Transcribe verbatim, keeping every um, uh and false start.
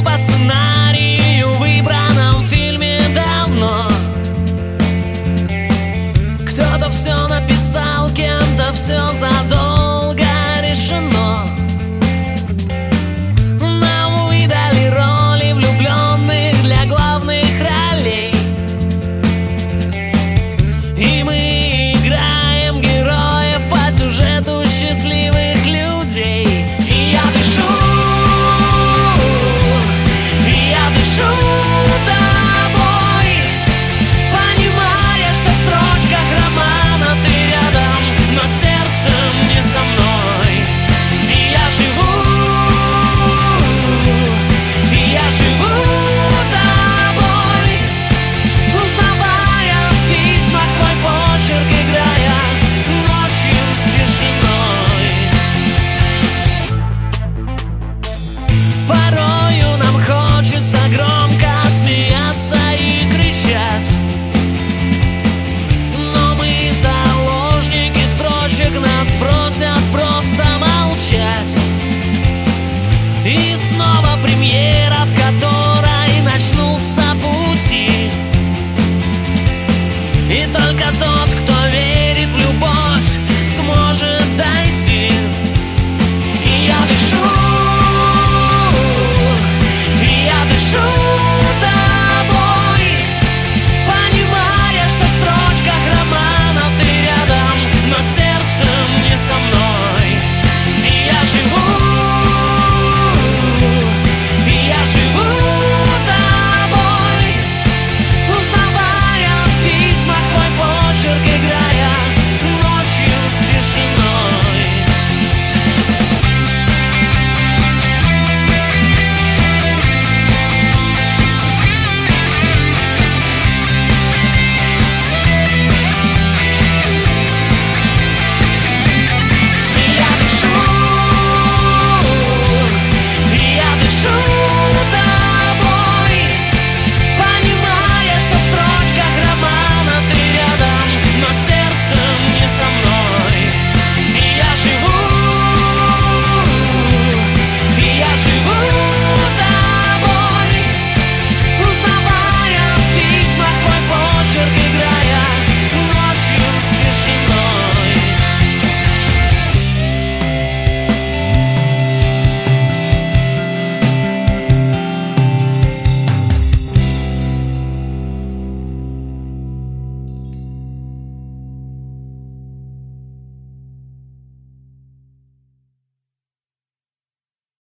по сценарию, выбранном в фильме давно. Кто-то все написал, кем-то все задолго решено. Нам выдали роли влюбленных для главных ролей, и мы играем героев по сюжету счастливых людей. И я дышу, и я дышу тобой, понимая, что в строчках романа ты рядом, но сердцем не со мной. И я живу, и я живу тобой, узнавая в письмах твой почерк, играя ночью с тишиной. Порою нам хочется громко смеяться и кричать, но мы заложники строчек, нас просят просто молчать. И снова премьера.